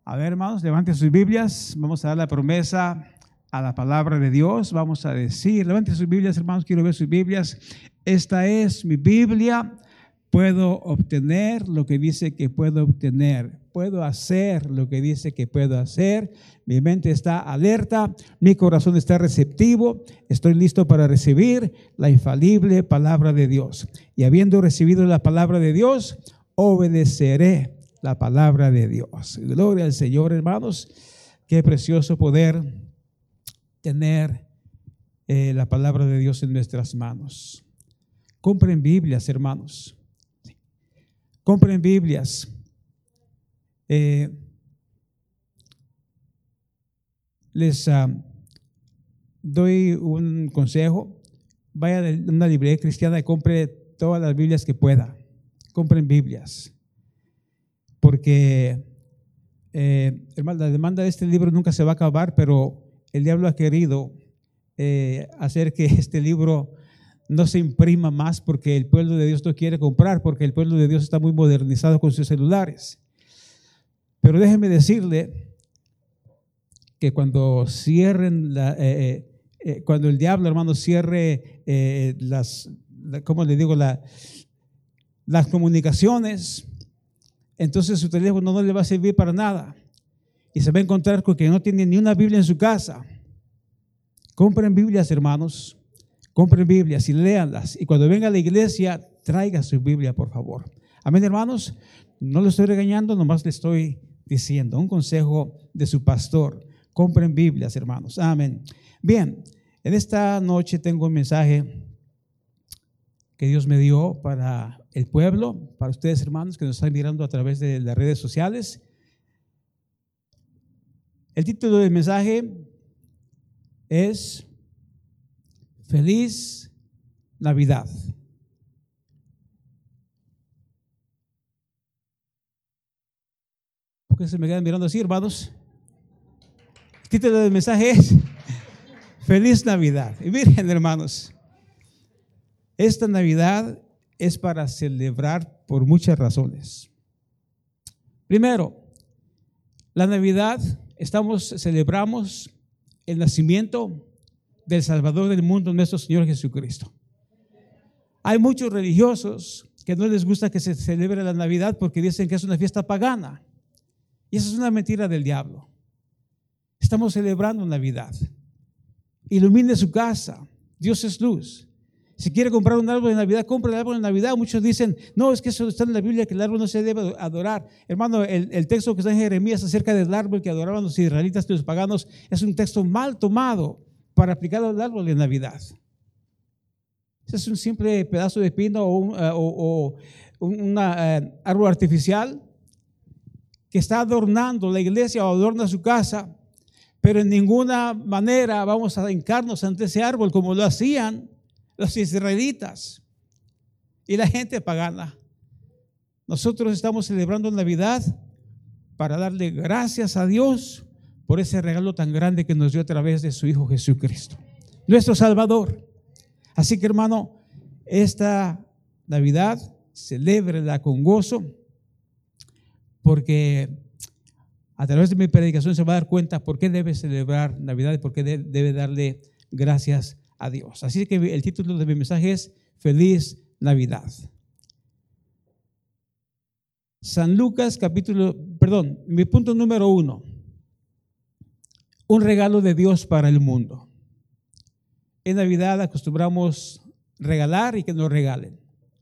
A ver, hermanos, levanten sus Biblias. Vamos a dar la promesa a la palabra de Dios. Vamos a decir, levanten sus Biblias, hermanos, quiero ver sus Biblias. Esta es mi Biblia. Puedo obtener lo que dice que puedo obtener. Puedo hacer lo que dice que puedo hacer. Mi mente está alerta. Mi corazón está receptivo. Estoy listo para recibir la infalible palabra de Dios. Y habiendo recibido la palabra de Dios, obedeceré la palabra de Dios. Gloria al Señor, hermanos. Qué precioso poder tener la palabra de Dios en nuestras manos. Compren Biblias, hermanos. Compren Biblias. Les doy un consejo. Vaya a una librería cristiana y compre todas las Biblias que pueda. Compren Biblias. Porque, hermano, la demanda de este libro nunca se va a acabar, pero el diablo ha querido hacer que este libro no se imprima más porque el pueblo de Dios no quiere comprar, porque el pueblo de Dios está muy modernizado con sus celulares. Pero déjeme decirle que cuando cierren, cuando el diablo, hermano, cierre las comunicaciones, entonces su teléfono no le va a servir para nada y se va a encontrar con que no tiene ni una Biblia en su casa. Compren Biblias, hermanos, compren Biblias y léanlas, y cuando venga a la iglesia traiga su Biblia, por favor. Amén, hermanos. No lo estoy regañando, nomás le estoy diciendo un consejo de su pastor. Compren Biblias, hermanos. Amén. Bien, en esta noche tengo un mensaje que Dios me dio para el pueblo, para ustedes, hermanos, que nos están mirando a través de las redes sociales. El título del mensaje es Feliz Navidad. ¿Por qué se me quedan mirando así, hermanos? El título del mensaje es Feliz Navidad. Y miren, hermanos, esta Navidad es para celebrar por muchas razones. Primero, la Navidad celebramos el nacimiento del Salvador del mundo, nuestro Señor Jesucristo. Hay muchos religiosos que no les gusta que se celebre la Navidad porque dicen que es una fiesta pagana. Y esa es una mentira del diablo. Estamos celebrando Navidad. Ilumine su casa. Dios es luz. Si quiere comprar un árbol de Navidad, compre el árbol de Navidad. Muchos dicen, no, es que eso está en la Biblia, que el árbol no se debe adorar. Hermano, el texto que está en Jeremías acerca del árbol que adoraban los israelitas y los paganos es un texto mal tomado para aplicarlo al árbol de Navidad. Ese es un simple pedazo de pino o un árbol artificial que está adornando la iglesia o adorna su casa, pero en ninguna manera vamos a hincarnos ante ese árbol como lo hacían los israelitas y la gente pagana. Nosotros estamos celebrando Navidad para darle gracias a Dios por ese regalo tan grande que nos dio a través de su Hijo Jesucristo, nuestro Salvador. Así que, hermano, esta Navidad celébrela con gozo, porque a través de mi predicación se va a dar cuenta por qué debe celebrar Navidad y por qué debe darle gracias a Dios. Así que el título de mi mensaje es Feliz Navidad. Mi punto número 1. Un regalo de Dios para el mundo. En Navidad acostumbramos regalar y que nos regalen.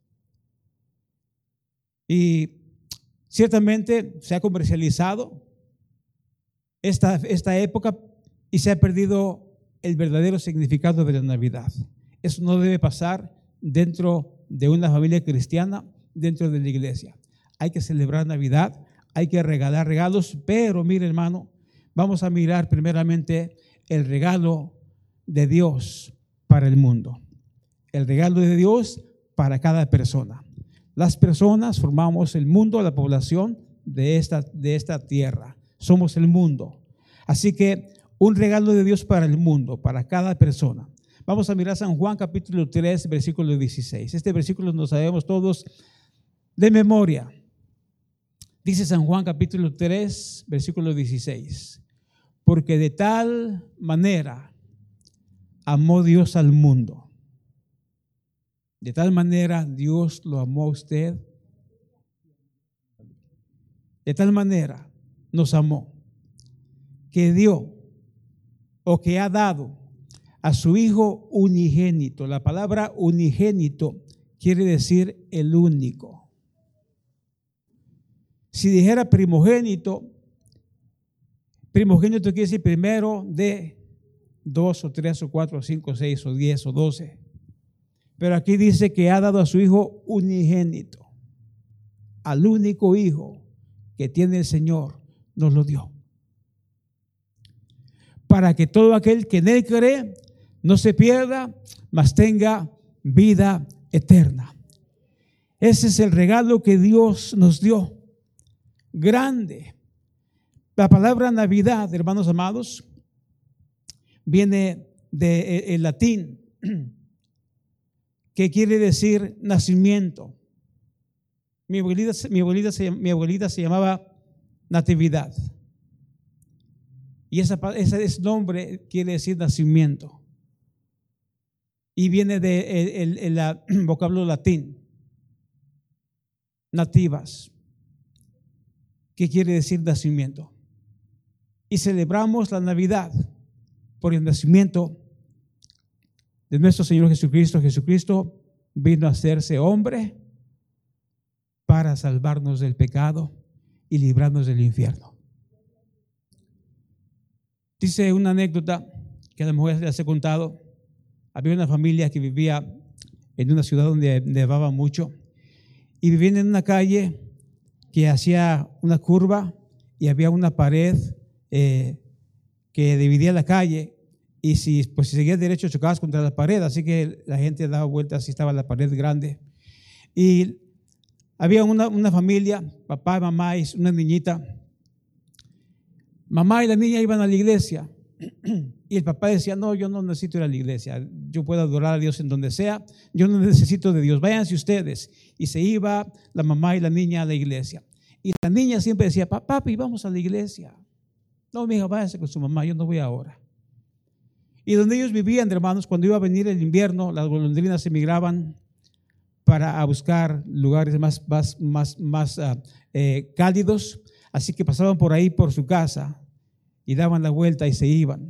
Y ciertamente se ha comercializado esta época y se ha perdido el verdadero significado de la Navidad. Eso no debe pasar dentro de una familia cristiana, dentro de la iglesia. Hay que celebrar Navidad, hay que regalar regalos, pero mire, hermano, vamos a mirar primeramente el regalo de Dios para el mundo. El regalo de Dios para cada persona. Las personas formamos el mundo, la población de esta tierra. Somos el mundo. Así que un regalo de Dios para el mundo, para cada persona. Vamos a mirar San Juan capítulo 3, versículo 16. Este versículo lo sabemos todos de memoria. Dice San Juan capítulo 3, versículo 16. Porque de tal manera amó Dios al mundo. De tal manera Dios lo amó a usted. De tal manera nos amó que dio o que ha dado a su Hijo unigénito. La palabra unigénito quiere decir el único. Si dijera primogénito, primogénito quiere decir primero de 2 o 3 o 4 o 5 o 6 o 10 o 12. Pero aquí dice que ha dado a su Hijo unigénito. Al único Hijo que tiene el Señor nos lo dio. Para que todo aquel que en Él cree no se pierda, mas tenga vida eterna. Ese es el regalo que Dios nos dio. Grande. La palabra Navidad, hermanos amados, viene del latín, que quiere decir nacimiento. Mi abuelita se llamaba Natividad. Y ese nombre quiere decir nacimiento. Y viene del vocablo latín, nativas, que quiere decir nacimiento. Y celebramos la Navidad por el nacimiento de nuestro Señor Jesucristo. Jesucristo vino a hacerse hombre para salvarnos del pecado y librarnos del infierno. Dice una anécdota que a lo mejor les he contado. Había una familia que vivía en una ciudad donde nevaba mucho y vivían en una calle que hacía una curva y había una pared que dividía la calle, y si seguías derecho chocabas contra la pared, así que la gente daba vueltas y estaba la pared grande. Y había una familia, papá, mamá y una niñita. Mamá y la niña iban a la iglesia y el papá decía: no, yo no necesito ir a la iglesia, yo puedo adorar a Dios en donde sea, yo no necesito de Dios, váyanse ustedes. Y se iba la mamá y la niña a la iglesia, y la niña siempre decía: papi, vamos a la iglesia. No, mi hija, váyase con su mamá, yo no voy ahora. Y donde ellos vivían, hermanos, cuando iba a venir el invierno, las golondrinas emigraban para buscar lugares más cálidos, así que pasaban por ahí por su casa y daban la vuelta y se iban.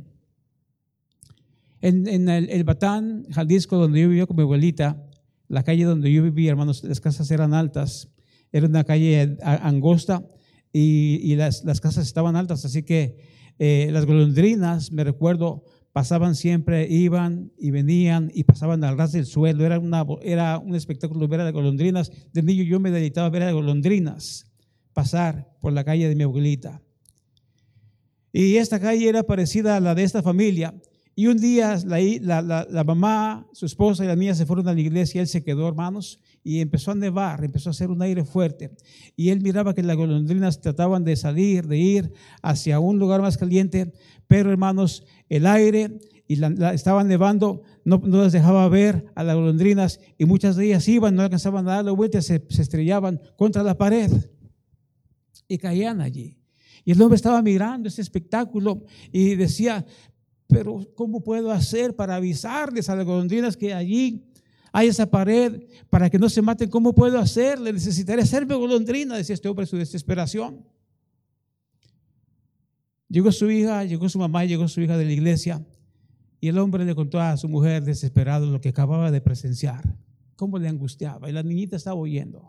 En el Batán, Jalisco, donde yo vivía con mi abuelita, la calle donde yo vivía, hermanos, las casas eran altas, era una calle angosta y las casas estaban altas, así que las golondrinas, me recuerdo, pasaban siempre, iban y venían y pasaban al ras del suelo. Era un espectáculo ver a las golondrinas. De niño yo me deleitaba ver a las golondrinas pasar por la calle de mi abuelita. Y esta calle era parecida a la de esta familia. Y un día la mamá, su esposa y la niña se fueron a la iglesia. Él se quedó, hermanos, y empezó a nevar, empezó a hacer un aire fuerte. Y él miraba que las golondrinas trataban de salir, de ir hacia un lugar más caliente, pero, hermanos, el aire y estaba nevando, no las dejaba ver a las golondrinas, y muchas de ellas iban, no alcanzaban a dar la vuelta, se estrellaban contra la pared y caían allí. Y el hombre estaba mirando ese espectáculo y decía: pero ¿cómo puedo hacer para avisarles a las golondrinas que allí hay esa pared para que no se maten? ¿Cómo puedo hacerle? Necesitaré hacerme golondrina, decía este hombre en su desesperación. Llegó su mamá, llegó su hija de la iglesia, y el hombre le contó a su mujer, desesperado, lo que acababa de presenciar, cómo le angustiaba, y la niñita estaba oyendo.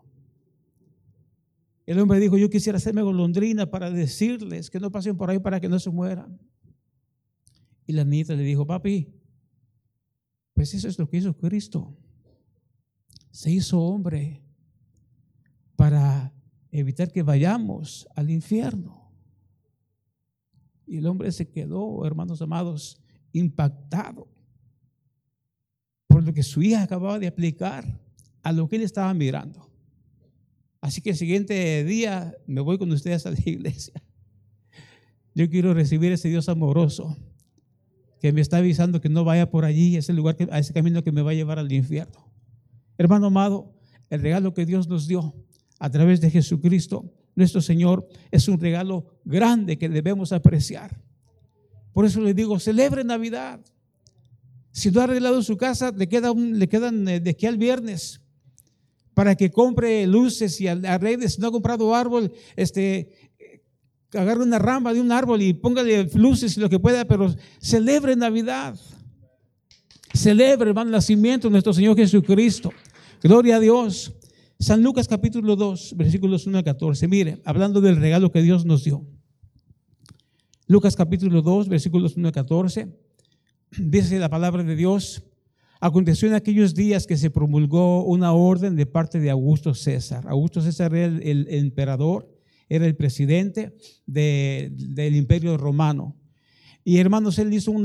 El hombre dijo: yo quisiera hacerme golondrina para decirles que no pasen por ahí para que no se mueran. Y la niñita le dijo: papi, pues eso es lo que hizo Cristo. Se hizo hombre para evitar que vayamos al infierno. Y el hombre se quedó, hermanos amados, impactado por lo que su hija acababa de aplicar a lo que él estaba mirando. Así que el siguiente día me voy con ustedes a la iglesia. Yo quiero recibir a ese Dios amoroso que me está avisando que no vaya por allí, a ese camino que me va a llevar al infierno. Hermano amado, el regalo que Dios nos dio a través de Jesucristo nuestro Señor, es un regalo grande que debemos apreciar. Por eso les digo, celebre Navidad. Si no ha arreglado su casa, le quedan de aquí al viernes para que compre luces y arregle. Si no ha comprado árbol, agarre una rama de un árbol y póngale luces y lo que pueda, pero celebre Navidad. Celebre, hermano, el nacimiento de nuestro Señor Jesucristo. Gloria a Dios. San Lucas capítulo 2, versículos 1 al 14. Mire, hablando del regalo que Dios nos dio. Lucas capítulo 2, versículos 1 al 14. Dice la palabra de Dios: aconteció en aquellos días que se promulgó una orden de parte de Augusto César. Augusto César era el emperador, era el presidente del imperio romano. Y hermanos,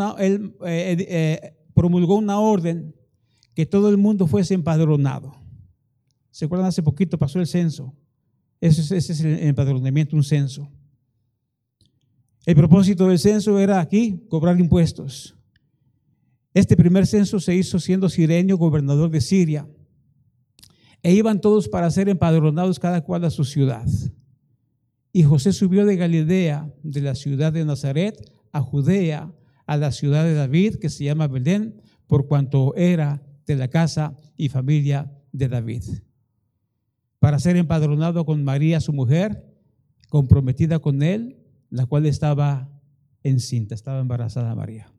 él promulgó una orden que todo el mundo fuese empadronado. ¿Se acuerdan? Hace poquito pasó el censo. Ese es el empadronamiento, un censo. El propósito del censo era aquí cobrar impuestos. Este primer censo se hizo siendo Cirenio gobernador de Siria, e iban todos para ser empadronados cada cual a su ciudad. Y José subió de Galilea, de la ciudad de Nazaret, a Judea, a la ciudad de David, que se llama Belén, por cuanto era de la casa y familia de David, para ser empadronado con María su mujer, comprometida con él, la cual estaba encinta, estaba embarazada María.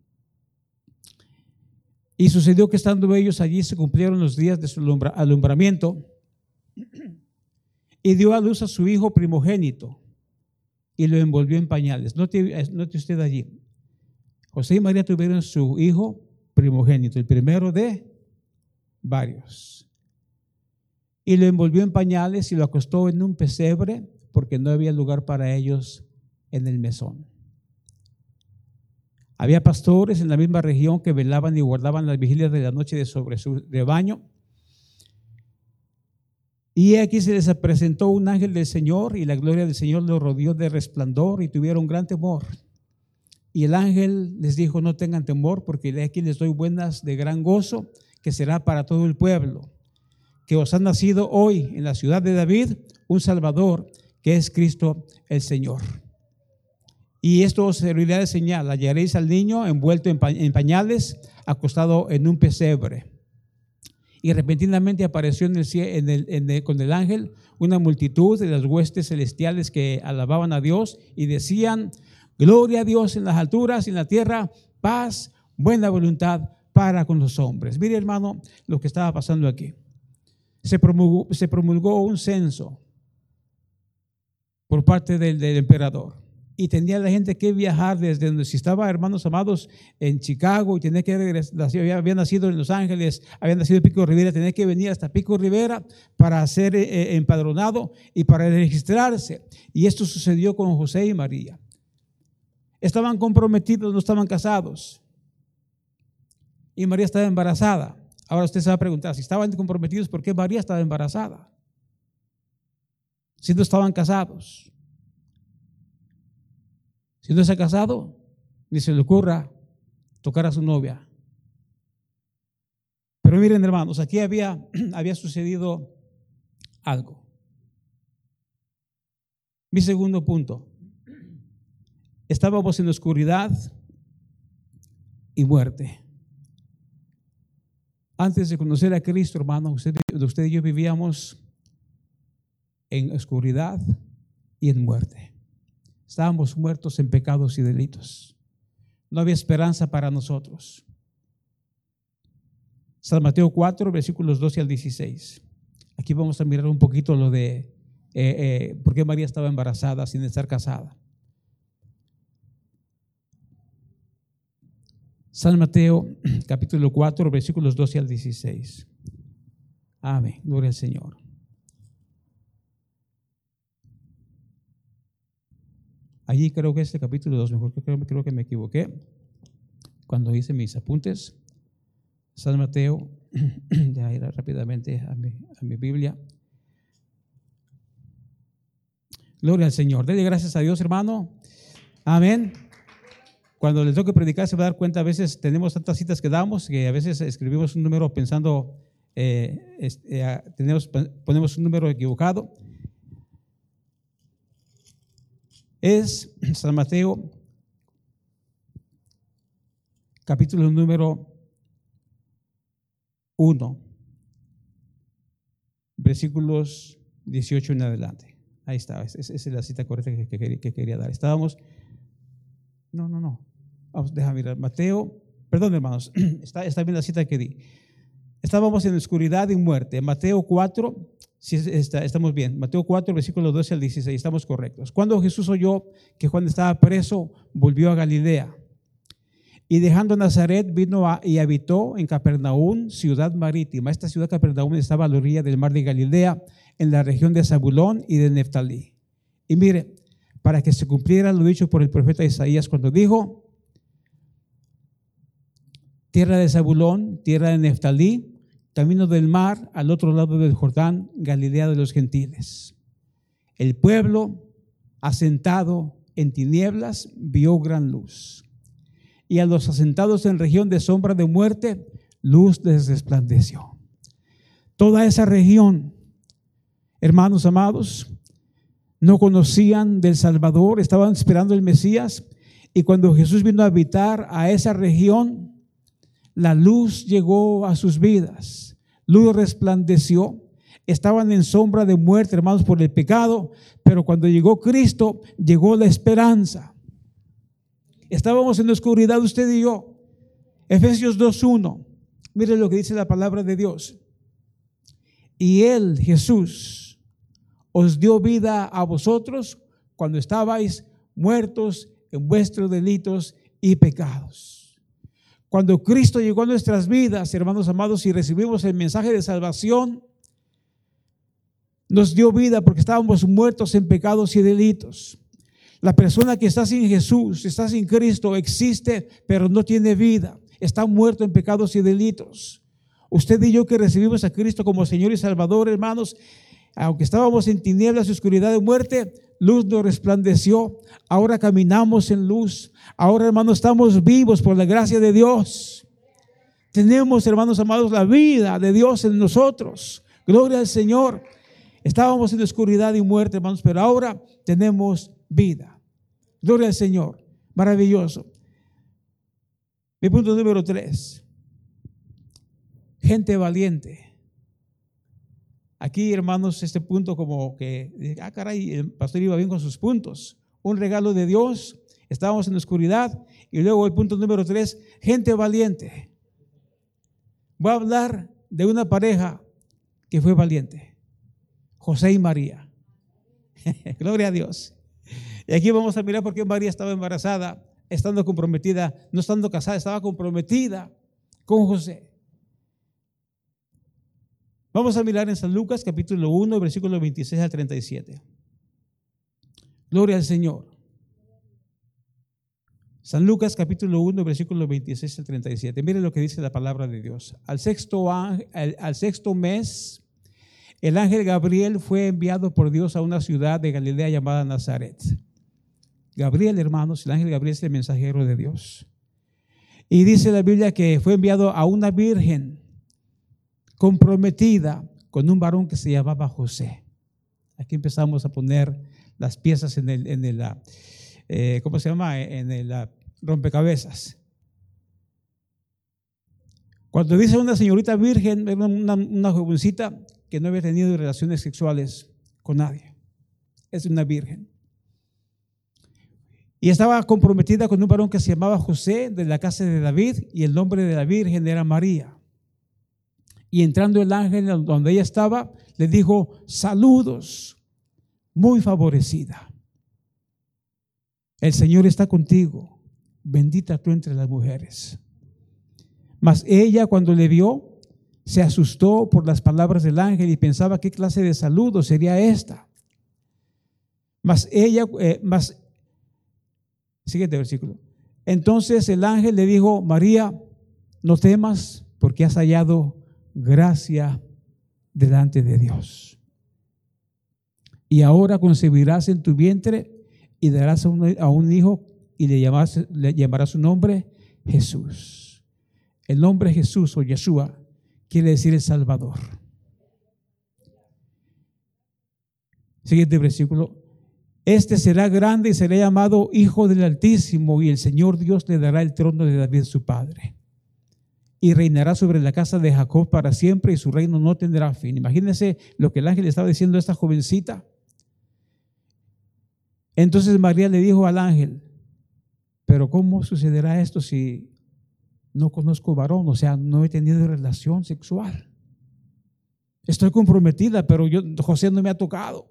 Y sucedió que estando ellos allí se cumplieron los días de su alumbramiento, y dio a luz a su hijo primogénito y lo envolvió en pañales. Note usted allí, José y María tuvieron su hijo primogénito, el primero de varios, y lo envolvió en pañales y lo acostó en un pesebre, porque no había lugar para ellos en el mesón. Había pastores en la misma región que velaban y guardaban las vigilias de la noche sobre su rebaño. Y aquí se les presentó un ángel del Señor, y la gloria del Señor los rodeó de resplandor, y tuvieron gran temor. Y el ángel les dijo: no tengan temor, porque de aquí les doy buenas de gran gozo, que será para todo el pueblo, que os ha nacido hoy en la ciudad de David un Salvador, que es Cristo el Señor. Y esto os servirá de señal: hallaréis al niño envuelto en pañales, acostado en un pesebre. Y repentinamente apareció con el ángel una multitud de las huestes celestiales que alababan a Dios y decían: gloria a Dios en las alturas y en la tierra, paz, buena voluntad para con los hombres. Mire, hermano, lo que estaba pasando aquí. Se promulgó un censo por parte del emperador. Y tenía la gente que viajar desde donde, si estaba, hermanos amados, en Chicago, y tenía que regresar, había nacido en Los Ángeles, había nacido en Pico Rivera, tenía que venir hasta Pico Rivera para ser empadronado y para registrarse. Y esto sucedió con José y María. Estaban comprometidos, no estaban casados. Y María estaba embarazada. Ahora usted se va a preguntar, si estaban comprometidos, ¿por qué María estaba embarazada? Si no estaban casados. Si no se ha casado, ni se le ocurra tocar a su novia. Pero miren, hermanos, aquí había sucedido algo. Mi segundo punto: estábamos en oscuridad y muerte. Antes de conocer a Cristo, hermano, usted y yo vivíamos en oscuridad y en muerte. Estábamos muertos en pecados y delitos. No había esperanza para nosotros. San Mateo 4, versículos 12 al 16. Aquí vamos a mirar un poquito lo de por qué María estaba embarazada sin estar casada. San Mateo capítulo 4, versículos 12 al 16. Amén, gloria al Señor. Allí creo que es el capítulo 2, mejor creo que me equivoqué cuando hice mis apuntes. San Mateo, ya ir rápidamente a mi Biblia. Gloria al Señor. Dele gracias a Dios, hermano. Amén. Cuando les toque predicar se va a dar cuenta, a veces tenemos tantas citas que damos que a veces escribimos un número pensando, ponemos un número equivocado. es San Mateo, capítulo número 1, versículos 18 en adelante. Ahí está, esa es la cita correcta que quería dar. Estábamos, no. Vamos, déjame mirar. Mateo, perdón hermanos, está bien la cita que di. Estábamos en oscuridad y muerte. Mateo 4, sí, estamos bien. Mateo 4, versículos 12 al 16, estamos correctos. Cuando Jesús oyó que Juan estaba preso, volvió a Galilea. Y dejando Nazaret, vino y habitó en Capernaum, ciudad marítima. Esta ciudad Capernaum estaba a la orilla del mar de Galilea, en la región de Zabulón y de Neftalí. Y mire, para que se cumpliera lo dicho por el profeta Isaías cuando dijo: tierra de Zabulón, tierra de Neftalí, camino del mar, al otro lado del Jordán, Galilea de los gentiles. El pueblo, asentado en tinieblas, vio gran luz. Y a los asentados en región de sombra de muerte, luz les resplandeció. Toda esa región, hermanos amados, no conocían del Salvador, estaban esperando el Mesías, y cuando Jesús vino a habitar a esa región, la luz llegó a sus vidas, luz resplandeció. Estaban en sombra de muerte, hermanos, por el pecado, pero cuando llegó Cristo, llegó la esperanza. Estábamos en la oscuridad usted y yo. Efesios 2:1. Mire lo que dice la palabra de Dios. Y Él, Jesús, os dio vida a vosotros cuando estabais muertos en vuestros delitos y pecados. Cuando Cristo llegó a nuestras vidas, hermanos amados, y recibimos el mensaje de salvación, nos dio vida porque estábamos muertos en pecados y delitos. La persona que está sin Jesús, está sin Cristo, existe, pero no tiene vida. Está muerto en pecados y delitos. Usted y yo que recibimos a Cristo como Señor y Salvador, hermanos, aunque estábamos en tinieblas y oscuridad de muerte, luz nos resplandeció. Ahora caminamos en luz. Ahora, hermanos, estamos vivos por la gracia de Dios. Tenemos, hermanos amados, la vida de Dios en nosotros. Gloria al Señor. Estábamos en oscuridad y muerte, hermanos, pero ahora tenemos vida. Gloria al Señor. Maravilloso. Mi punto número 3. Gente valiente. Aquí, hermanos, este punto como que, caray, el pastor iba bien con sus puntos. Un regalo de Dios. Estábamos en la oscuridad. Y luego el punto número 3, gente valiente. Voy a hablar de una pareja que fue valiente. José y María. Gloria a Dios. Y aquí vamos a mirar por qué María estaba embarazada, estando comprometida, no estando casada, estaba comprometida con José. Vamos a mirar en San Lucas capítulo 1, versículos 26 al 37. Gloria al Señor. San Lucas capítulo 1, versículos 26 al 37. Mire lo que dice la palabra de Dios. Al sexto mes, el ángel Gabriel fue enviado por Dios a una ciudad de Galilea llamada Nazaret. Gabriel, hermanos, el ángel Gabriel es el mensajero de Dios. Y dice la Biblia que fue enviado a una virgen comprometida con un varón que se llamaba José. Aquí empezamos a poner las piezas en el ¿cómo se llama? En el rompecabezas. Cuando dice una señorita virgen, era una jovencita que no había tenido relaciones sexuales con nadie. Es una virgen. Y estaba comprometida con un varón que se llamaba José, de la casa de David, y el nombre de la virgen era María. Y entrando el ángel donde ella estaba, le dijo: saludos, muy favorecida. El Señor está contigo, bendita tú entre las mujeres. Mas ella, cuando le vio, se asustó por las palabras del ángel y pensaba qué clase de saludo sería esta. Siguiente versículo. Entonces el ángel le dijo: María, no temas, porque has hallado gracia delante de Dios. Y ahora concebirás en tu vientre y darás a un hijo y le llamarás su nombre Jesús. El nombre Jesús o Yeshua quiere decir el Salvador. Siguiente versículo. Este será grande y será llamado Hijo del Altísimo, y el Señor Dios le dará el trono de David su padre. Y reinará sobre la casa de Jacob para siempre, y su reino no tendrá fin. Imagínense lo que el ángel estaba diciendo a esta jovencita. Entonces María le dijo al ángel: pero ¿cómo sucederá esto si no conozco varón? O sea, no he tenido relación sexual. Estoy comprometida, pero José no me ha tocado.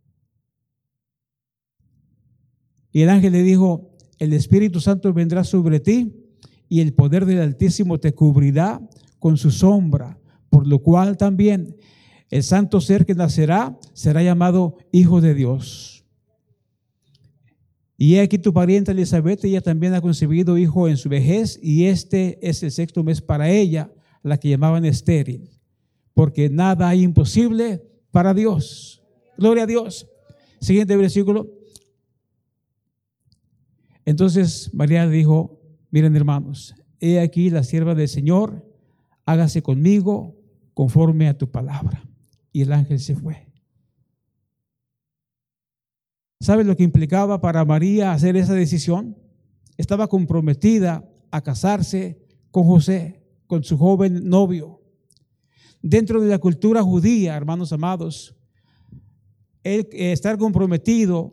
Y el ángel le dijo: el Espíritu Santo vendrá sobre ti, y el poder del Altísimo te cubrirá con su sombra, por lo cual también el santo ser que nacerá será llamado Hijo de Dios. Y he aquí tu pariente Elizabeth, ella también ha concebido hijo en su vejez, y este es el 6º mes para ella, la que llamaban estéril, porque nada hay imposible para Dios. Gloria a Dios. Siguiente versículo. Entonces María dijo: miren, hermanos, he aquí la sierva del Señor, hágase conmigo conforme a tu palabra. Y el ángel se fue. ¿Sabe lo que implicaba para María hacer esa decisión? Estaba comprometida a casarse con José, con su joven novio. Dentro de la cultura judía, hermanos amados, estar comprometido,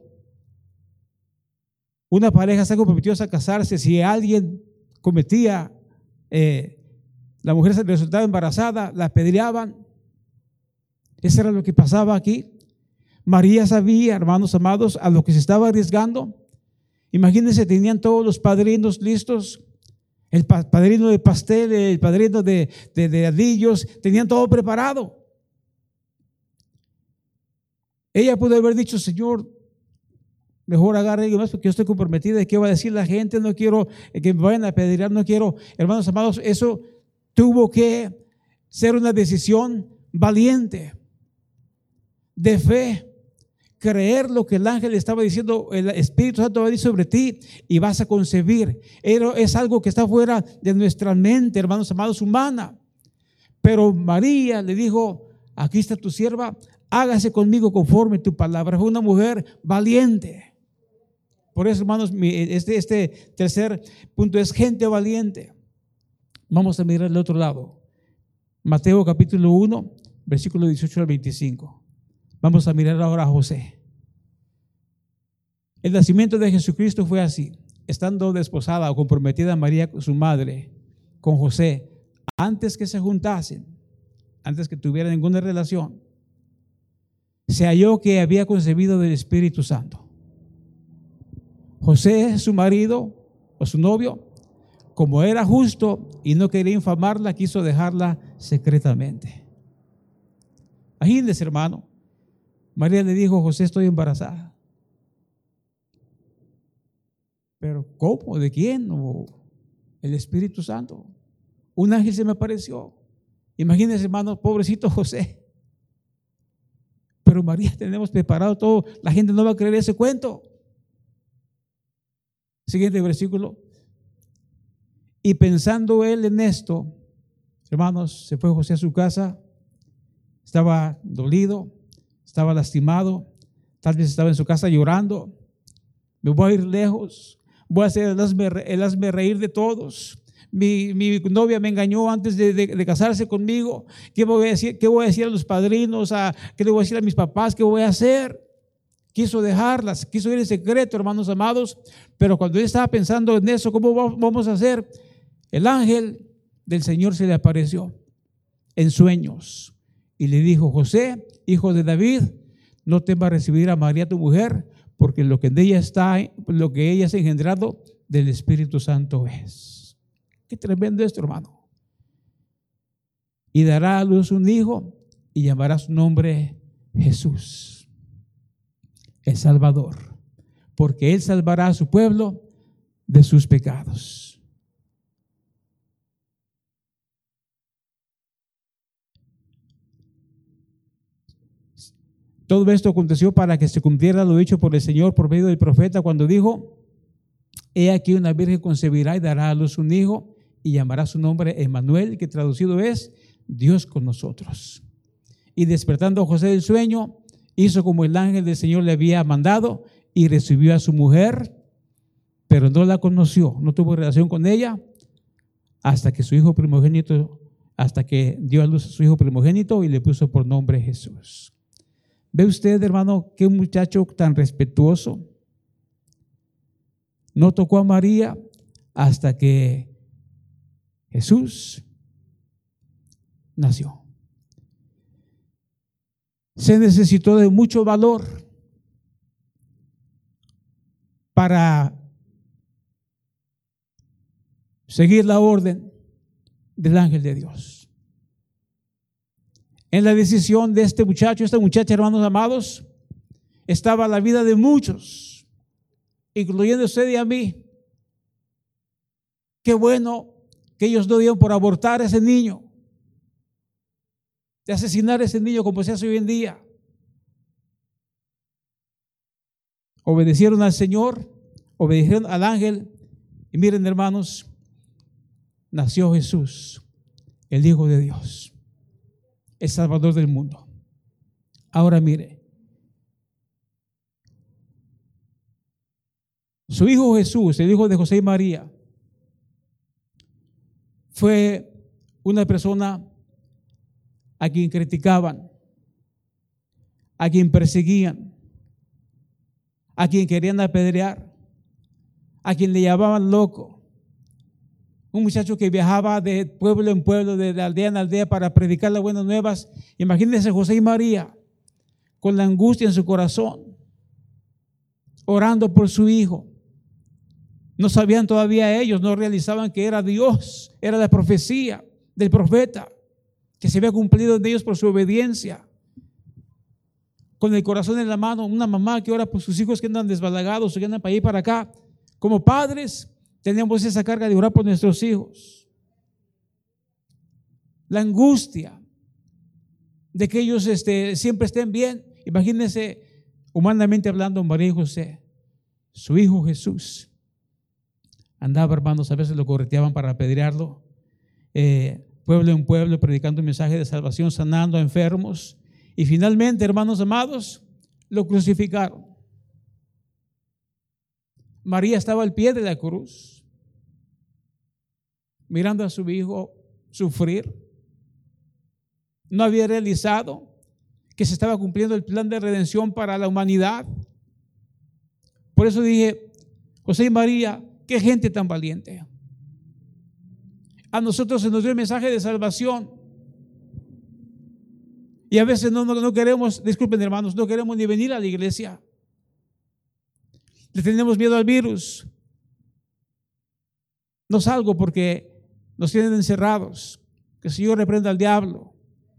una pareja está comprometida a casarse. Si alguien cometía, la mujer se resultaba embarazada, la apedreaban. Eso era lo que pasaba aquí. María sabía, hermanos amados, a lo que se estaba arriesgando. Imagínense, tenían todos los padrinos listos, el padrino de pastel, el padrino de adillos, tenían todo preparado. Ella pudo haber dicho: Señor, mejor agarre algo más porque yo estoy comprometida. ¿De qué va a decir la gente? No quiero que me vayan a apedrear, no quiero. Hermanos amados, eso tuvo que ser una decisión valiente, de fe. Creer lo que el ángel estaba diciendo: el Espíritu Santo va a venir sobre ti y vas a concebir. Es algo que está fuera de nuestra mente, hermanos amados, humana. Pero María le dijo: aquí está tu sierva, hágase conmigo conforme tu palabra. Fue una mujer valiente. Por eso, hermanos, este tercer punto es gente valiente. Vamos a mirar el otro lado. Mateo capítulo 1, versículo 18 al 25. Vamos a mirar ahora a José. El nacimiento de Jesucristo fue así: estando desposada o comprometida María, su madre, con José, antes que se juntasen, antes que tuvieran ninguna relación, se halló que había concebido del Espíritu Santo. José, su marido o su novio, como era justo y no quería infamarla, quiso dejarla secretamente. Imagínense, hermano. María le dijo: José, estoy embarazada. Pero ¿cómo? ¿De quién? ¿O el Espíritu Santo? Un ángel se me apareció. Imagínense, hermano, pobrecito José. Pero María, tenemos preparado todo. La gente no va a creer ese cuento. Siguiente versículo. Y pensando él en esto, hermanos, se fue José a su casa. Estaba dolido, estaba lastimado, tal vez estaba en su casa llorando. Me voy a ir lejos, voy a hacer el hazme reír de todos. Mi novia me engañó antes de casarse conmigo. ¿Qué voy a decir? ¿Qué voy a decir a los padrinos? ¿Qué le voy a decir a mis papás? ¿Qué voy a hacer? Quiso dejarlas, quiso ir en secreto, hermanos amados. Pero cuando él estaba pensando en eso, ¿cómo vamos a hacer? El ángel del Señor se le apareció en sueños y le dijo: José, hijo de David, no temas recibir a María tu mujer, porque lo que en ella está, lo que ella ha engendrado del Espíritu Santo es. Qué tremendo esto, hermano. Y dará a luz un hijo y llamará su nombre Jesús, el Salvador, porque él salvará a su pueblo de sus pecados. Todo esto aconteció para que se cumpliera lo dicho por el Señor por medio del profeta cuando dijo: he aquí una virgen concebirá y dará a luz un hijo y llamará su nombre Emmanuel, que traducido es Dios con nosotros. Y despertando José del sueño, hizo como el ángel del Señor le había mandado y recibió a su mujer, pero no la conoció, no tuvo relación con ella hasta que hasta que dio a luz a su hijo primogénito y le puso por nombre Jesús. ¿Ve usted, hermano, qué muchacho tan respetuoso? No tocó a María hasta que Jesús nació. Se necesitó de mucho valor para seguir la orden del ángel de Dios. En la decisión de este muchacho, esta muchacha, hermanos amados, estaba la vida de muchos, incluyendo usted y a mí. Qué bueno que ellos no dieron por abortar a ese niño, de asesinar a ese niño como se hace hoy en día. Obedecieron al Señor, obedecieron al ángel, y miren, hermanos, nació Jesús, el Hijo de Dios, el Salvador del mundo. Ahora mire, su hijo Jesús, el hijo de José y María, fue una persona a quien criticaban, a quien perseguían, a quien querían apedrear, a quien le llamaban loco. Un muchacho que viajaba de pueblo en pueblo, de aldea en aldea para predicar las buenas nuevas. Imagínense José y María con la angustia en su corazón, orando por su hijo. No sabían todavía ellos, no realizaban que era Dios, era la profecía del profeta que se había cumplido en ellos por su obediencia. Con el corazón en la mano, una mamá que ora por sus hijos que andan desbalagados, que andan para allá y para acá. Como padres tenemos esa carga de orar por nuestros hijos. La angustia de que ellos siempre estén bien. Imagínense, humanamente hablando, María y José, su hijo Jesús, andaba, hermanos, a veces lo correteaban para apedrearlo, pueblo en pueblo, predicando un mensaje de salvación, sanando a enfermos, y finalmente, hermanos amados, lo crucificaron. María estaba al pie de la cruz, mirando a su hijo sufrir. No había realizado que se estaba cumpliendo el plan de redención para la humanidad. Por eso dije, José y María, qué gente tan valiente. A nosotros se nos dio el mensaje de salvación. Y a veces no queremos, disculpen hermanos, no queremos ni venir a la iglesia. Le tenemos miedo al virus. No salgo porque nos tienen encerrados. Que el Señor reprenda al diablo.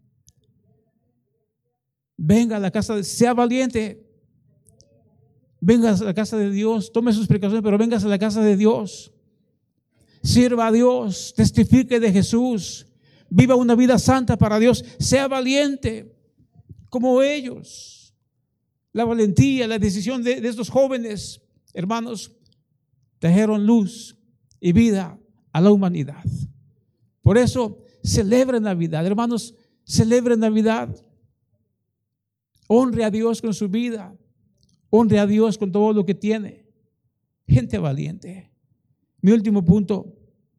Venga a la casa, sea valiente. Venga a la casa de Dios, tome sus precauciones, pero venga a la casa de Dios. Sirva a Dios, testifique de Jesús, viva una vida santa para Dios, sea valiente como ellos. La valentía, la decisión de estos jóvenes, hermanos, trajeron luz y vida a la humanidad. Por eso, celebren Navidad, hermanos, celebren Navidad. Honre a Dios con su vida. Honre a Dios con todo lo que tiene. Gente valiente. Mi último punto.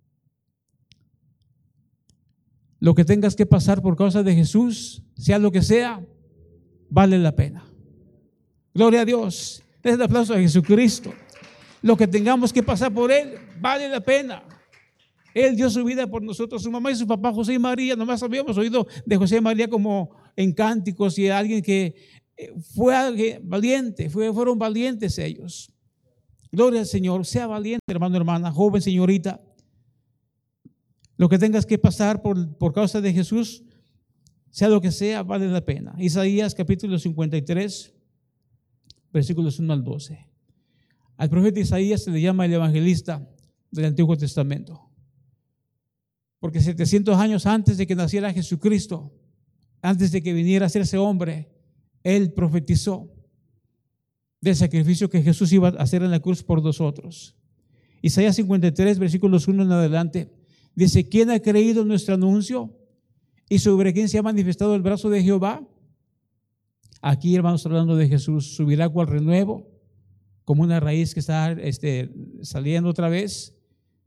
Lo que tengas que pasar por causa de Jesús, sea lo que sea, vale la pena. Gloria a Dios. Den un aplauso a Jesucristo. Lo que tengamos que pasar por Él, vale la pena. Él dio su vida por nosotros. Su mamá y su papá, José y María, nomás habíamos oído de José y María como en cánticos y alguien que fue alguien valiente, fueron valientes ellos. Gloria al Señor, sea valiente, hermano, hermana, joven, señorita. Lo que tengas que pasar por causa de Jesús, sea lo que sea, vale la pena. Isaías capítulo 53, versículos 1 al 12. Al profeta Isaías se le llama el evangelista del Antiguo Testamento. Porque 700 años antes de que naciera Jesucristo, antes de que viniera a hacerse hombre, Él profetizó del sacrificio que Jesús iba a hacer en la cruz por nosotros. Isaías 53, versículos 1 en adelante, dice: ¿Quién ha creído en nuestro anuncio? ¿Y sobre quién se ha manifestado el brazo de Jehová? Aquí, hermanos, hablando de Jesús, subirá cual renuevo, como una raíz que está saliendo otra vez.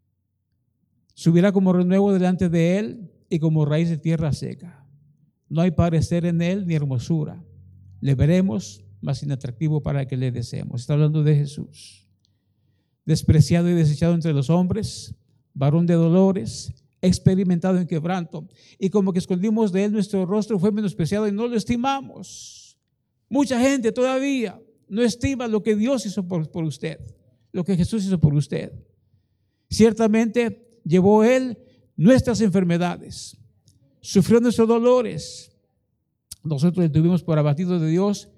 Subirá como renuevo delante de él y como raíz de tierra seca. No hay parecer en él ni hermosura. Le veremos, mas inatractivo para que le deseemos. Está hablando de Jesús. Despreciado y desechado entre los hombres, varón de dolores, experimentado en quebranto. Y como que escondimos de él nuestro rostro, fue menospreciado y no lo estimamos. Mucha gente todavía no estima lo que Dios hizo por usted, lo que Jesús hizo por usted. Ciertamente llevó él nuestras enfermedades, sufrió nuestros dolores. Nosotros le tuvimos por abatido de Dios,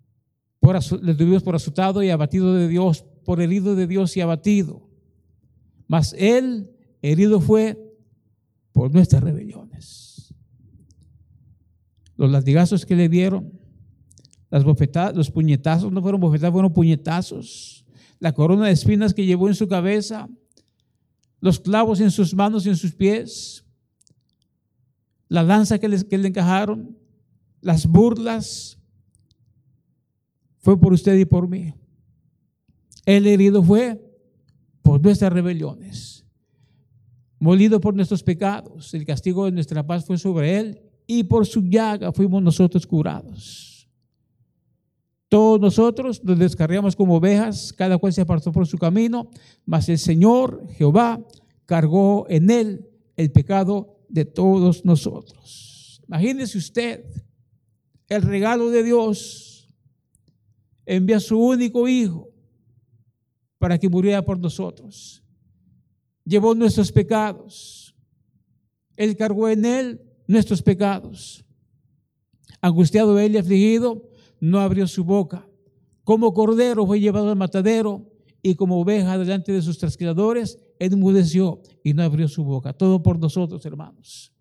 le tuvimos por azotado y abatido de Dios, por herido de Dios y abatido. Mas él herido fue por nuestras rebeliones. Los latigazos que le dieron, las bofetadas, los puñetazos, no fueron bofetadas, fueron puñetazos. La corona de espinas que llevó en su cabeza, los clavos en sus manos y en sus pies, la lanza que le encajaron, las burlas, fue por usted y por mí. El herido fue por nuestras rebeliones, molido por nuestros pecados. El castigo de nuestra paz fue sobre él y por su llaga fuimos nosotros curados. Todos nosotros nos descarriamos como ovejas, cada cual se apartó por su camino, mas el Señor Jehová cargó en él el pecado de todos nosotros. Imagínese usted el regalo de Dios. Envía a su único hijo para que muriera por nosotros. Llevó nuestros pecados. Él cargó en él nuestros pecados. Angustiado él y afligido, no abrió su boca. Como cordero fue llevado al matadero y como oveja delante de sus trasquiladores, enmudeció y no abrió su boca. Todo por nosotros, hermanos.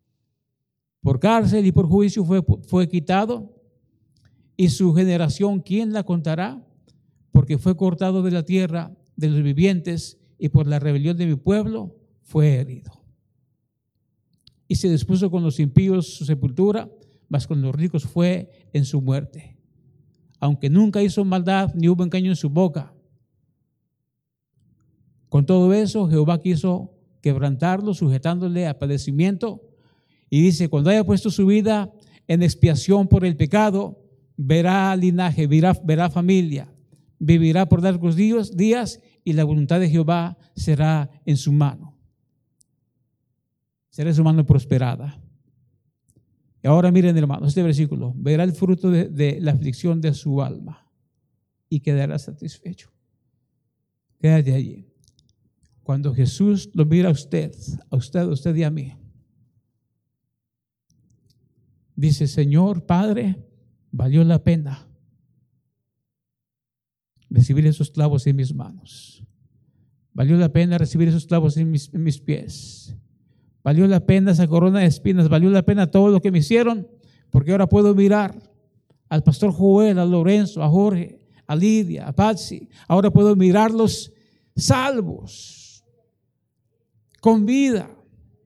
Por cárcel y por juicio fue quitado. Y su generación, ¿quién la contará? Porque fue cortado de la tierra de los vivientes y por la rebelión de mi pueblo fue herido. Y se dispuso con los impíos su sepultura, mas con los ricos fue en su muerte. Aunque nunca hizo maldad ni hubo engaño en su boca. Con todo eso, Jehová quiso quebrantarlo, sujetándole a padecimiento. Y dice, cuando haya puesto su vida en expiación por el pecado, verá linaje, verá familia, vivirá por largos días y la voluntad de Jehová será en su mano. Será en su mano prosperada. Y ahora miren, hermanos, este versículo, verá el fruto de la aflicción de su alma y quedará satisfecho. Quédate allí. Cuando Jesús lo mira a usted y a mí, dice, Señor, Padre, valió la pena recibir esos clavos en mis manos. Valió la pena recibir esos clavos en mis pies. Valió la pena esa corona de espinas. Valió la pena todo lo que me hicieron, porque ahora puedo mirar al pastor Joel, a Lorenzo, a Jorge, a Lidia, a Patsy. Ahora puedo mirarlos salvos, con vida,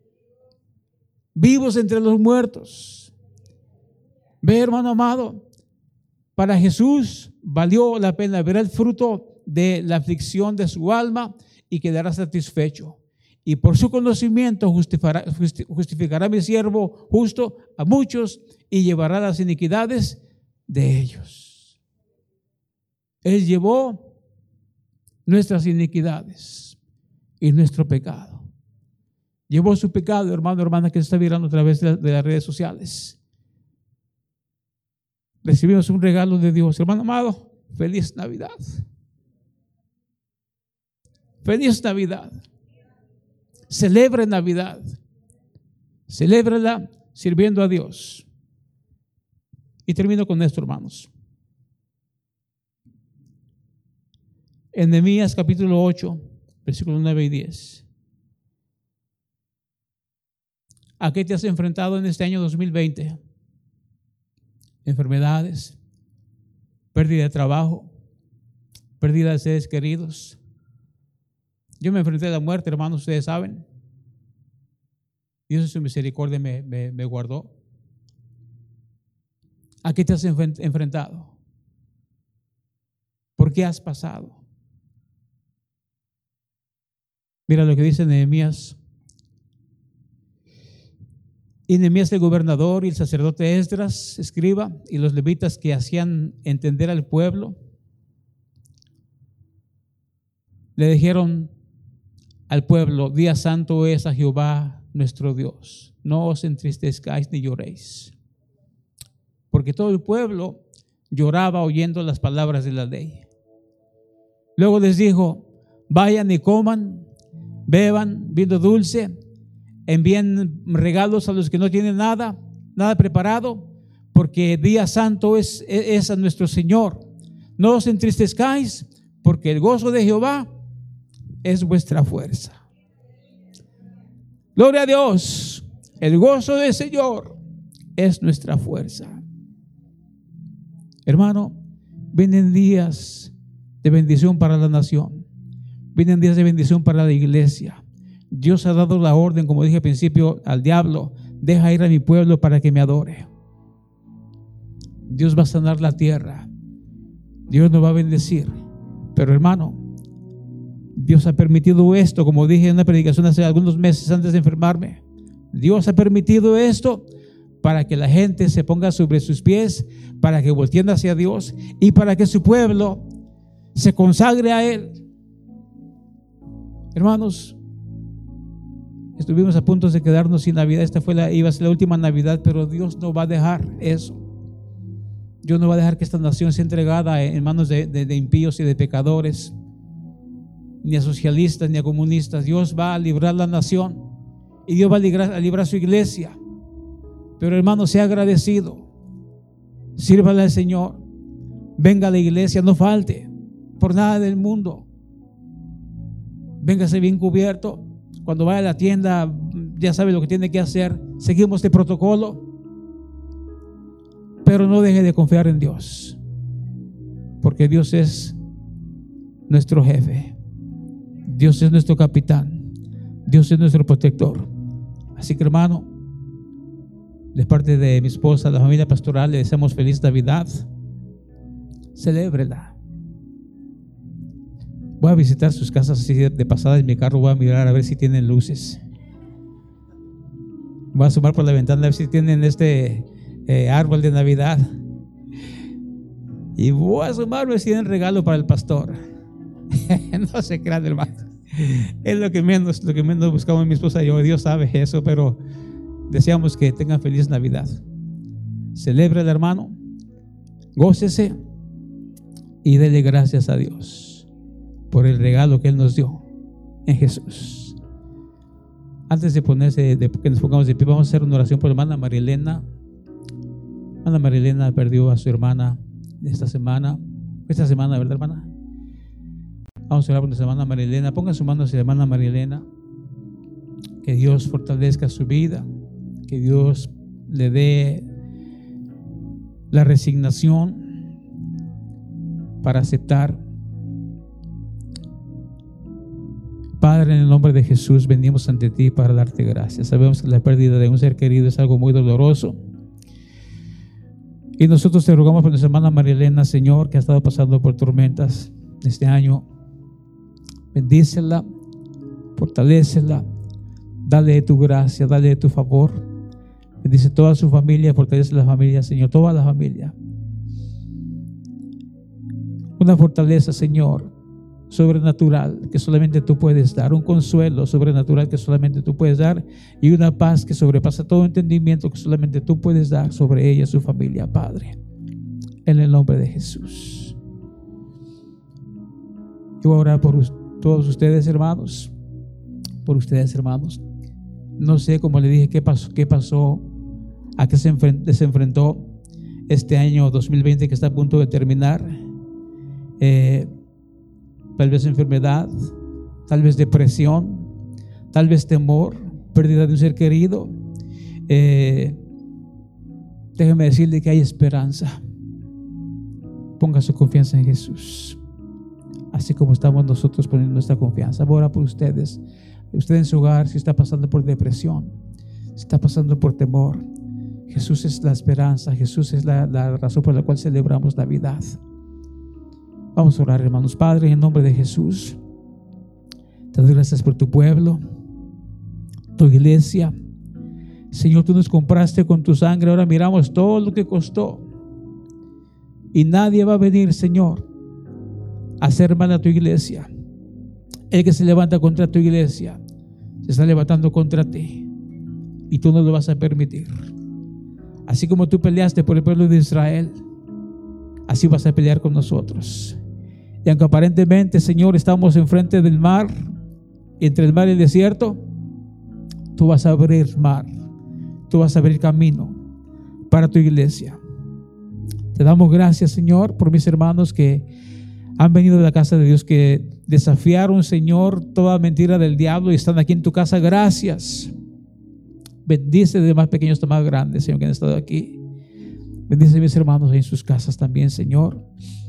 vivos entre los muertos. Ve, hermano amado, para Jesús valió la pena ver el fruto de la aflicción de su alma y quedará satisfecho. Y por su conocimiento justificará a mi siervo justo a muchos y llevará las iniquidades de ellos. Él llevó nuestras iniquidades y nuestro pecado. Llevó su pecado, hermano, hermana, que se está mirando a través de las redes sociales. Recibimos un regalo de Dios. Hermano amado, feliz Navidad. Feliz Navidad. Celebre Navidad. Celébrala sirviendo a Dios. Y termino con esto, hermanos. En Nehemías capítulo 8, versículos 9 y 10. ¿A qué te has enfrentado en este año 2020? Enfermedades, pérdida de trabajo, pérdida de seres queridos. Yo me enfrenté a la muerte, hermanos, ustedes saben. Dios en su misericordia me guardó. ¿A qué te has enfrentado? ¿Por qué has pasado? Mira lo que dice Nehemías. Y Nehemías el gobernador y el sacerdote Esdras, escriba, y los levitas que hacían entender al pueblo, le dijeron al pueblo: día santo es a Jehová nuestro Dios, no os entristezcáis ni lloréis. Porque todo el pueblo lloraba oyendo las palabras de la ley. Luego les dijo: vayan y coman, beban vino dulce, envíen regalos a los que no tienen nada preparado, porque día santo es a nuestro Señor. No os entristezcáis, porque el gozo de Jehová es vuestra fuerza. Gloria a Dios. El gozo del Señor es nuestra fuerza. Hermano, vienen días de bendición para la nación. Vienen días de bendición para la iglesia. Dios ha dado la orden, como dije al principio, al diablo: deja ir a mi pueblo para que me adore. Dios va a sanar la tierra. Dios nos va a bendecir. Pero hermano, Dios ha permitido esto, como dije en una predicación hace algunos meses antes de enfermarme. Dios ha permitido esto para que la gente se ponga sobre sus pies, para que volteen hacia Dios y para que su pueblo se consagre a Él. Hermanos, estuvimos a punto de quedarnos sin Navidad. Esta iba a ser la última Navidad, pero Dios no va a dejar eso. Dios no va a dejar que esta nación sea entregada en manos de impíos y de pecadores, ni a socialistas, ni a comunistas. Dios va a librar la nación y Dios va a librar su iglesia. Pero hermano, sea agradecido, sírvale al Señor, venga a la iglesia, no falte por nada del mundo. Véngase bien cubierto. Cuando vaya a la tienda, ya sabe lo que tiene que hacer. Seguimos este protocolo, pero no deje de confiar en Dios, porque Dios es nuestro jefe. Dios es nuestro capitán. Dios es nuestro protector. Así que hermano, de parte de mi esposa, la familia pastoral, le deseamos feliz Navidad. Celébrela. Voy a visitar sus casas así de pasada en mi carro. Voy a mirar a ver si tienen luces. Voy a asomar por la ventana a ver si tienen árbol de Navidad. Y voy a asomar a ver si tienen regalo para el pastor. No se crean, hermano. Es lo que menos buscamos mi esposa y yo. Dios sabe eso, pero deseamos que tengan feliz Navidad. Celebra el hermano, gócese y dele gracias a Dios por el regalo que Él nos dio en Jesús. Antes de que nos pongamos de pie, vamos a hacer una oración por la hermana Marilena. Hermana Marilena perdió a su hermana esta semana, ¿verdad, hermana? Vamos a orar por nuestra hermana Marilena. Ponga su mano hacia la hermana Marilena. Que Dios fortalezca su vida, que Dios le dé la resignación para aceptar. Padre, en el nombre de Jesús, venimos ante ti para darte gracias. Sabemos que la pérdida de un ser querido es algo muy doloroso, y nosotros te rogamos por nuestra hermana Marilena, Señor, que ha estado pasando por tormentas este año. Bendícela, fortalécela, dale tu gracia, dale tu favor. Bendice toda su familia, fortalece la familia, Señor, toda la familia. Una fortaleza, Señor, sobrenatural que solamente tú puedes dar, un consuelo sobrenatural que solamente tú puedes dar, y una paz que sobrepasa todo entendimiento que solamente tú puedes dar sobre ella y su familia, Padre, en el nombre de Jesús. Yo voy a orar por todos ustedes, hermanos, No sé, como le dije, qué pasó, a qué se enfrentó este año 2020 que está a punto de terminar. Tal vez enfermedad, tal vez depresión, tal vez temor, pérdida de un ser querido. Déjeme decirle que hay esperanza. Ponga su confianza en Jesús, así como estamos nosotros poniendo nuestra confianza. Voy a orar por ustedes. Usted en su hogar, si está pasando por depresión, si está pasando por temor, Jesús es la esperanza. Jesús es la razón por la cual celebramos Navidad. Vamos a orar, hermanos. Padre, en nombre de Jesús, te doy gracias por tu pueblo, tu iglesia. Señor, tú nos compraste con tu sangre. Ahora miramos todo lo que costó. Y nadie va a venir, Señor, a hacer mal a tu iglesia. El que se levanta contra tu iglesia se está levantando contra ti, y tú no lo vas a permitir. Así como tú peleaste por el pueblo de Israel, así vas a pelear con nosotros. Y aunque aparentemente, Señor, estamos enfrente del mar, entre el mar y el desierto, tú vas a abrir mar, tú vas a abrir camino para tu iglesia. Te damos gracias, Señor, por mis hermanos que han venido de la casa de Dios, que desafiaron, Señor, toda mentira del diablo y están aquí en tu casa. Gracias. Bendice de más pequeños hasta más grandes, Señor, que han estado aquí. Bendice a mis hermanos en sus casas también, Señor.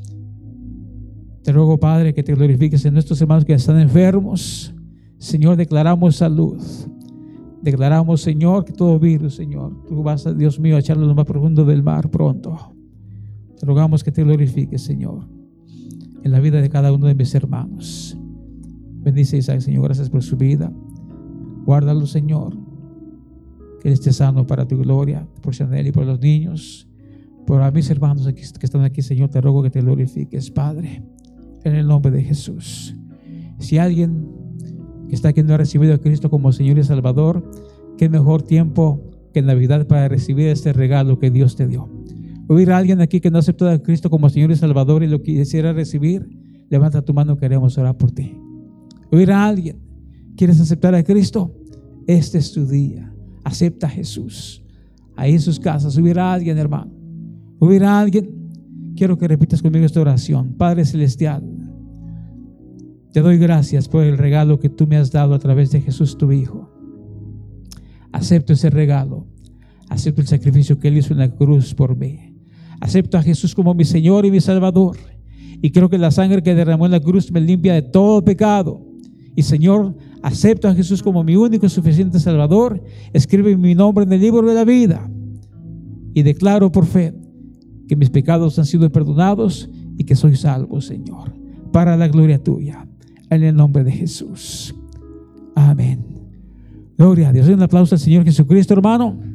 Te ruego, Padre, que te glorifiques en nuestros hermanos que están enfermos. Señor, declaramos salud. Declaramos, Señor, que todo virus, Señor, tú vas, Dios mío, a echarlo en lo más profundo del mar pronto. Te rogamos que te glorifiques, Señor, en la vida de cada uno de mis hermanos. Bendice a Isaac, Señor, gracias por su vida. Guárdalo, Señor, que él esté sano para tu gloria, por Chanel y por los niños, por a mis hermanos que están aquí, Señor. Te ruego que te glorifiques, Padre, en el nombre de Jesús. Si alguien que está aquí no ha recibido a Cristo como Señor y Salvador, qué mejor tiempo que Navidad para recibir este regalo que Dios te dio. Oír a alguien aquí que no ha aceptado a Cristo como Señor y Salvador y lo quisiera recibir, levanta tu mano, queremos orar por ti. Oír a alguien, ¿quieres aceptar a Cristo? Este es tu día. Acepta a Jesús ahí en sus casas. Oír a alguien, hermano. Oír a alguien, quiero que repitas conmigo esta oración. Padre Celestial, te doy gracias por el regalo que tú me has dado a través de Jesús, tu Hijo. Acepto ese regalo. Acepto el sacrificio que Él hizo en la cruz por mí. Acepto a Jesús como mi Señor y mi Salvador. Y creo que la sangre que derramó en la cruz me limpia de todo pecado. Y, Señor, acepto a Jesús como mi único y suficiente Salvador. Escribe mi nombre en el libro de la vida. Y declaro por fe que mis pecados han sido perdonados y que soy salvo, Señor, para la gloria tuya. En el nombre de Jesús. Amén. Gloria a Dios. Un aplauso al Señor Jesucristo, hermano.